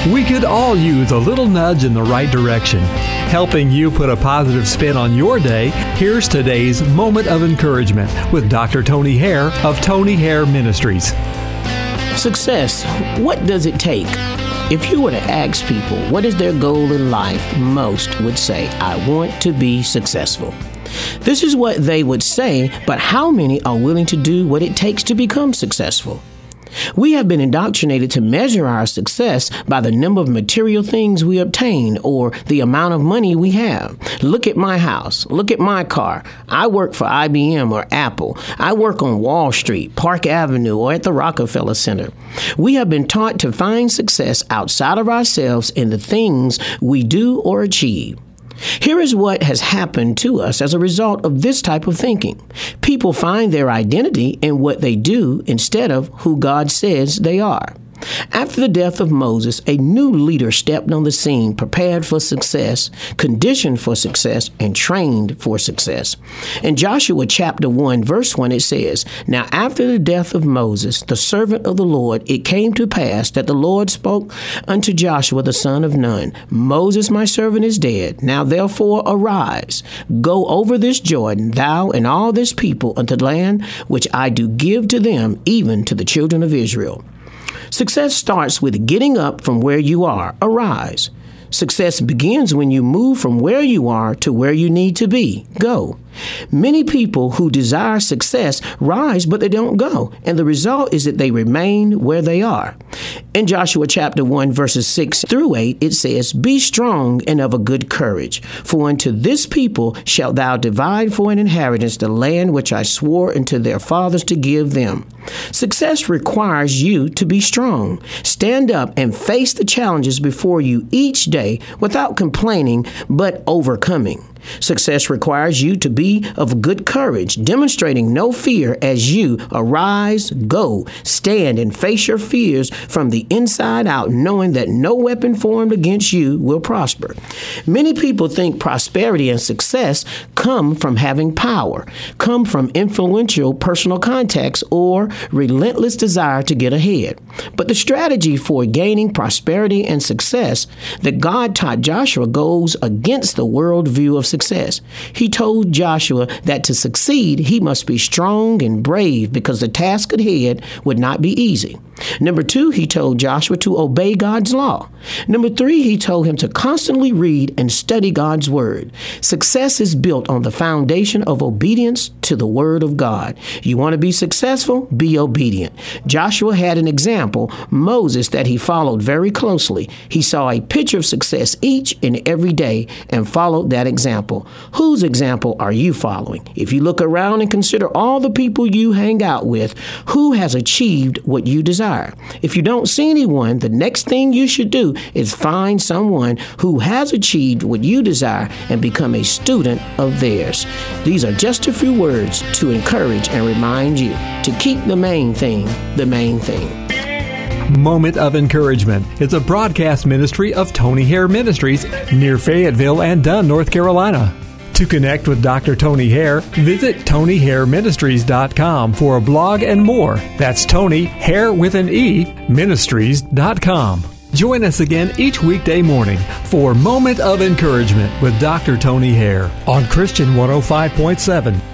We could all use a little nudge in the right direction. Helping you put a positive spin on your day, here's today's Moment of Encouragement with Dr. Tony Hare of Tony Hare Ministries. Success, what does it take? If you were to ask people what is their goal in life, most would say, I want to be successful. This is what they would say, but how many are willing to do what it takes to become successful? We have been indoctrinated to measure our success by the number of material things we obtain or the amount of money we have. Look at my house. Look at my car. I work for IBM or Apple. I work on Wall Street, Park Avenue, or at the Rockefeller Center. We have been taught to find success outside of ourselves in the things we do or achieve. Here is what has happened to us as a result of this type of thinking. People find their identity in what they do instead of who God says they are. After the death of Moses, a new leader stepped on the scene, prepared for success, conditioned for success, and trained for success. In Joshua chapter 1, verse 1, it says, Now after the death of Moses, the servant of the Lord, it came to pass that the Lord spoke unto Joshua the son of Nun, Moses my servant is dead. Now therefore arise, go over this Jordan, thou and all this people, unto the land which I do give to them, even to the children of Israel. Success starts with getting up from where you are. Arise. Success begins when you move from where you are to where you need to be. Go. Many people who desire success rise, but they don't go. And the result is that they remain where they are. In Joshua chapter 1, verses 6 through 8, it says, Be strong and of a good courage, for unto this people shalt thou divide for an inheritance the land which I swore unto their fathers to give them. Success requires you to be strong. Stand up and face the challenges before you each day without complaining, but overcoming. Success requires you to be of good courage, demonstrating no fear as you arise, go, stand, and face your fears from the inside out, knowing that no weapon formed against you will prosper. Many people think prosperity and success come from having power, come from influential personal contacts, or relentless desire to get ahead. But the strategy for gaining prosperity and success that God taught Joshua goes against the worldview of success. He told Joshua that to succeed, he must be strong and brave because the task ahead would not be easy. Number 2, he told Joshua to obey God's law. Number 3, he told him to constantly read and study God's word. Success is built on the foundation of obedience to the word of God. You want to be successful? Be obedient. Joshua had an example, Moses, that he followed very closely. He saw a picture of success each and every day and followed that example. Whose example are you following? If you look around and consider all the people you hang out with, who has achieved what you desire? If you don't see anyone, the next thing you should do is find someone who has achieved what you desire and become a student of theirs. These are just a few words to encourage and remind you to keep the main thing the main thing. Moment of Encouragement is a broadcast ministry of Tony Hare Ministries near Fayetteville and Dunn, North Carolina. To connect with Dr. Tony Hare, visit TonyHareMinistries.com for a blog and more. That's Tony, Hare with an E, Ministries.com. Join us again each weekday morning for Moment of Encouragement with Dr. Tony Hare on Christian 105.7.